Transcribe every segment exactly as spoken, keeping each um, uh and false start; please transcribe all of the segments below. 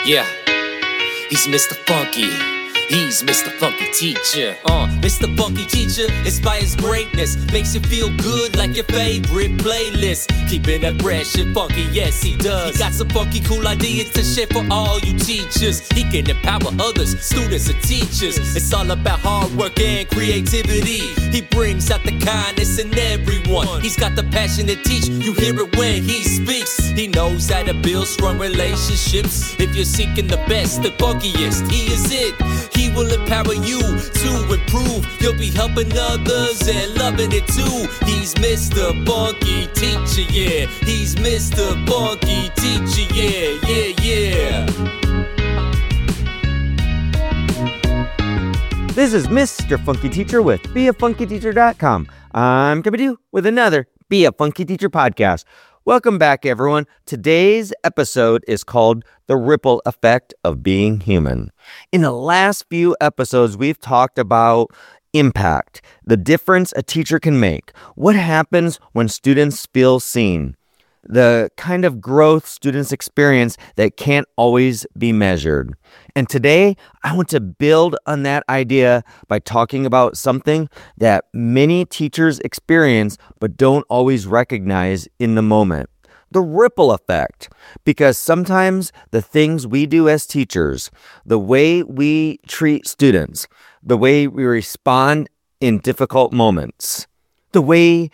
Yeah, he's Mister Funky. He's Mister Funky Teacher. Uh, Mister Funky Teacher inspires greatness, makes you feel good like your favorite playlist. Keeping it fresh and funky, yes he does. He got some funky cool ideas to share for all you teachers. He can empower others, students and teachers. It's all about hard work and creativity. He brings out the kindness in everyone. He's got the passion to teach, you hear it when he speaks. He knows how to build strong relationships. If you're seeking the best, the funkiest, he is it. He will empower you to improve. You'll be helping others and loving it too. He's Mister Funky Teacher, yeah. He's Mister Funky Teacher, yeah, yeah, yeah. This is Mister Funky Teacher with be a funky teacher dot com. I'm coming to you with another Be a Funky Teacher podcast. Welcome back, everyone. Today's episode is called The Ripple Effect of Being Human. In the last few episodes, we've talked about impact, the difference a teacher can make, what happens when students feel seen, the kind of growth students experience that can't always be measured. And today, I want to build on that idea by talking about something that many teachers experience but don't always recognize in the moment. The ripple effect. Because sometimes the things we do as teachers, the way we treat students, the way we respond in difficult moments, the way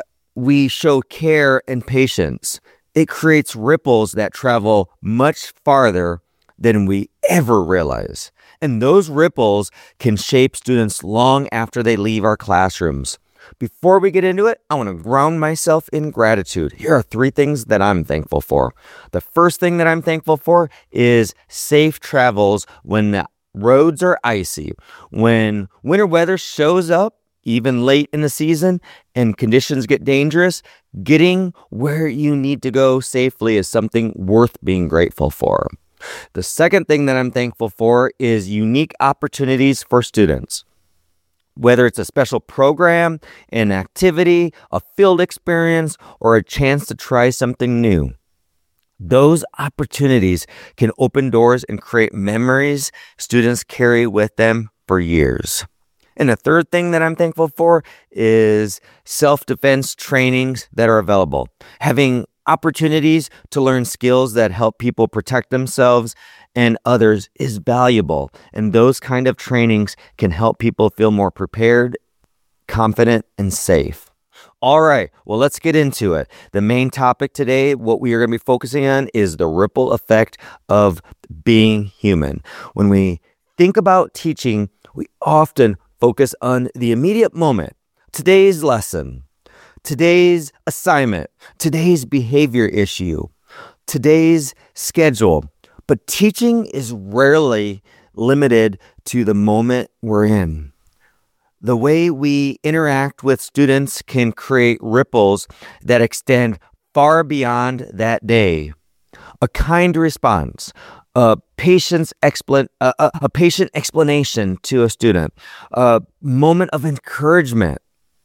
we show care and patience, it creates ripples that travel much farther than we ever realize. And those ripples can shape students long after they leave our classrooms. Before we get into it, I want to ground myself in gratitude. Here are three things that I'm thankful for. The first thing that I'm thankful for is safe travels when the roads are icy. When winter weather shows up, even late in the season, and conditions get dangerous, getting where you need to go safely is something worth being grateful for. The second thing that I'm thankful for is unique opportunities for students. Whether it's a special program, an activity, a field experience, or a chance to try something new. Those opportunities can open doors and create memories students carry with them for years. And the third thing that I'm thankful for is self-defense trainings that are available. Having opportunities to learn skills that help people protect themselves and others is valuable. And those kind of trainings can help people feel more prepared, confident, and safe. All right, well, let's get into it. The main topic today, what we are going to be focusing on, is the ripple effect of being human. When we think about teaching, we often focus on the immediate moment, today's lesson, today's assignment, today's behavior issue, today's schedule. But teaching is rarely limited to the moment we're in. The way we interact with students can create ripples that extend far beyond that day. A kind response, a patient's explan- a, a, a patient explanation to a student, a moment of encouragement,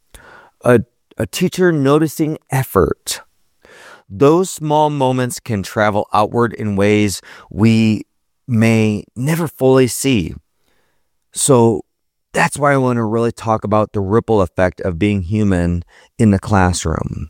a, a teacher noticing effort. Those small moments can travel outward in ways we may never fully see. So that's why I want to really talk about the ripple effect of being human in the classroom.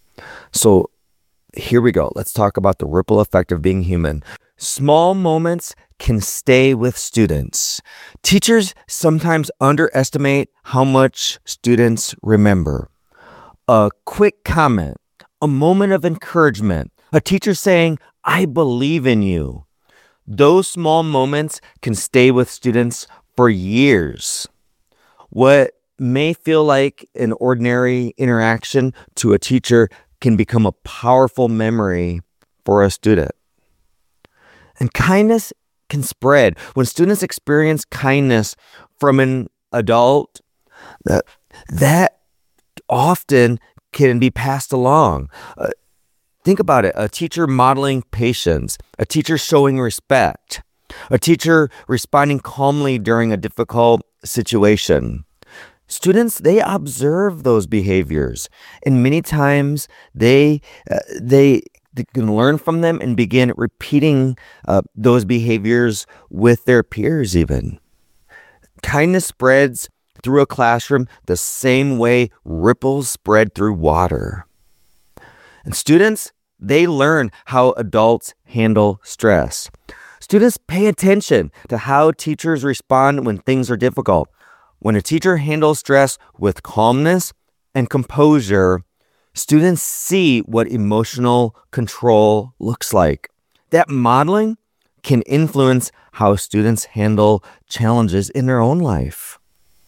So here we go. Let's talk about the ripple effect of being human. Small moments can stay with students. Teachers sometimes underestimate how much students remember. A quick comment, a moment of encouragement, a teacher saying, "I believe in you." Those small moments can stay with students for years. What may feel like an ordinary interaction to a teacher can become a powerful memory for a student. And kindness can spread. When students experience kindness from an adult, that, that often can be passed along. Uh, think about it. A teacher modeling patience, a teacher showing respect, a teacher responding calmly during a difficult situation. Students, they observe those behaviors, and many times they uh, they they can learn from them and begin repeating uh, those behaviors with their peers even. Kindness spreads through a classroom the same way ripples spread through water. And students, they learn how adults handle stress. Students pay attention to how teachers respond when things are difficult. When a teacher handles stress with calmness and composure, students see what emotional control looks like. That modeling can influence how students handle challenges in their own life.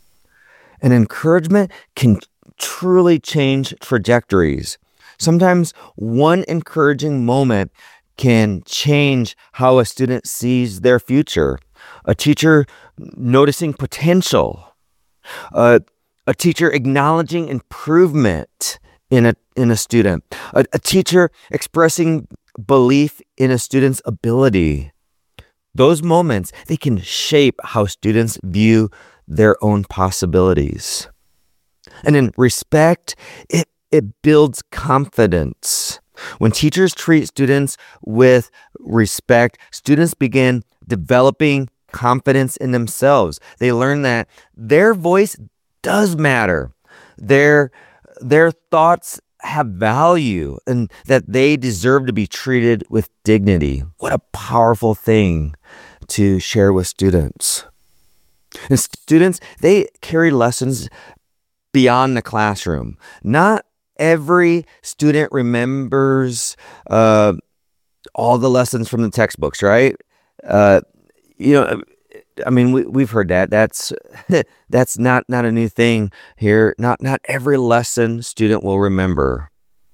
And encouragement can truly change trajectories. Sometimes one encouraging moment can change how a student sees their future. A teacher noticing potential, uh, a teacher acknowledging improvement in a in a student, a, a teacher expressing belief in a student's ability. Those moments, they can shape how students view their own possibilities. And in respect, it, it builds confidence. When teachers treat students with respect, students begin developing confidence in themselves. They learn that their voice does matter. Their, their thoughts have value and that they deserve to be treated with dignity. What a powerful thing to share with students. And students, they carry lessons beyond the classroom. Not every student remembers uh, all the lessons from the textbooks, right? Uh, you know, I mean, we, we've heard that. That's that's not, not a new thing here. Not not every lesson student will remember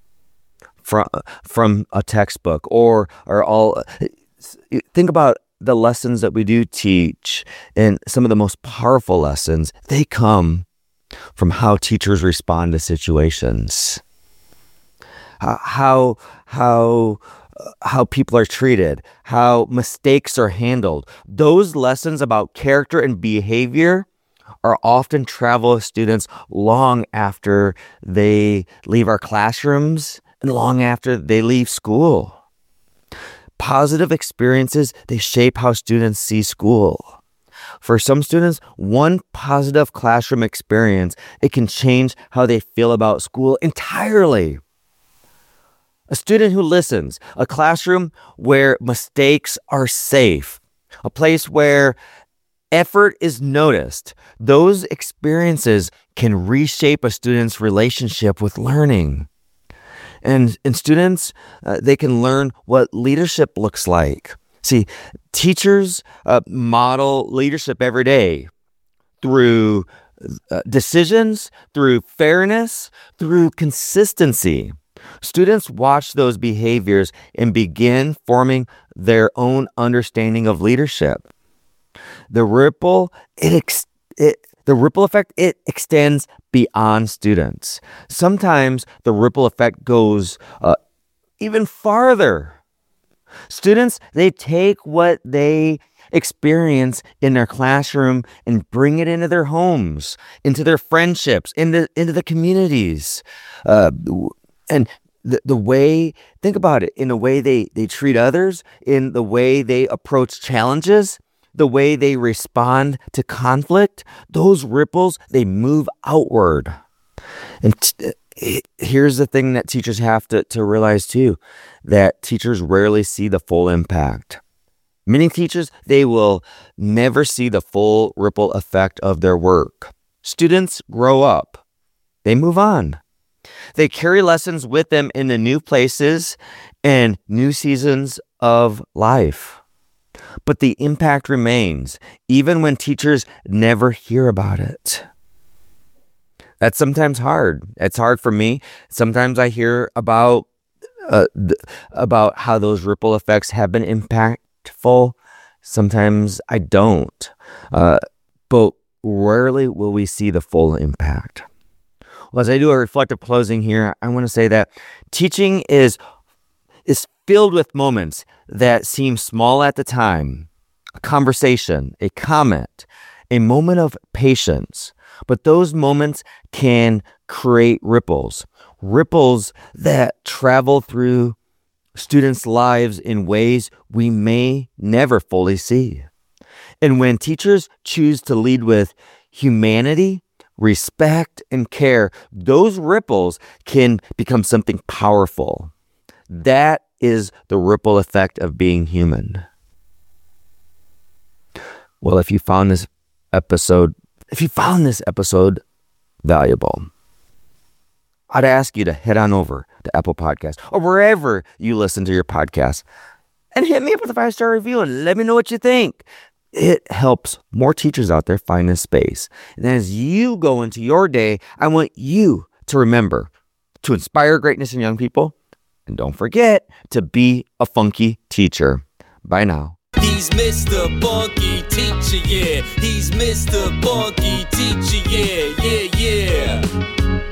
from from a textbook or or all. Think about the lessons that we do teach, and some of the most powerful lessons, they come from how teachers respond to situations, how how how people are treated, how mistakes are handled. Those lessons about character and behavior are often travel with students long after they leave our classrooms and long after they leave school. Positive experiences, they shape how students see school. For some students, one positive classroom experience, it can change how they feel about school entirely. A student who listens, a classroom where mistakes are safe, a place where effort is noticed. Those experiences can reshape a student's relationship with learning. And, and students, uh, they can learn what leadership looks like. See, teachers uh, model leadership every day through uh, decisions, through fairness, through consistency. Students watch those behaviors and begin forming their own understanding of leadership. The ripple, it, ex- it the ripple effect, it extends beyond students. Sometimes the ripple effect goes uh, even farther. Students, they take what they experience in their classroom and bring it into their homes, into their friendships, into, into the communities. Uh, and the, the way, think about it, in the way they, they treat others, in the way they approach challenges, the way they respond to conflict, those ripples, they move outward. And t- here's the thing that teachers have to, to realize too, that teachers rarely see the full impact. Many teachers, they will never see the full ripple effect of their work. Students grow up. They move on. They carry lessons with them into new places and new seasons of life. But the impact remains, even when teachers never hear about it. That's sometimes hard. It's hard for me. Sometimes I hear about uh, th- about how those ripple effects have been impactful. Sometimes I don't. Uh, but rarely will we see the full impact. Well, as I do a reflective closing here, I want to say that teaching is is filled with moments that seem small at the time. A conversation, a comment, a moment of patience. But those moments can create ripples. Ripples that travel through students' lives in ways we may never fully see. And when teachers choose to lead with humanity, respect, and care, those ripples can become something powerful. That is the ripple effect of being human. Well, if you found this episode, if you found this episode valuable, I'd ask you to head on over to Apple Podcasts or wherever you listen to your podcasts and hit me up with a five-star review and let me know what you think. It helps more teachers out there find this space. And as you go into your day, I want you to remember to inspire greatness in young people. And don't forget to be a funky teacher. Bye now. He's Mister Funky Teacher, yeah. He's Mister Funky Teacher, yeah, yeah, yeah.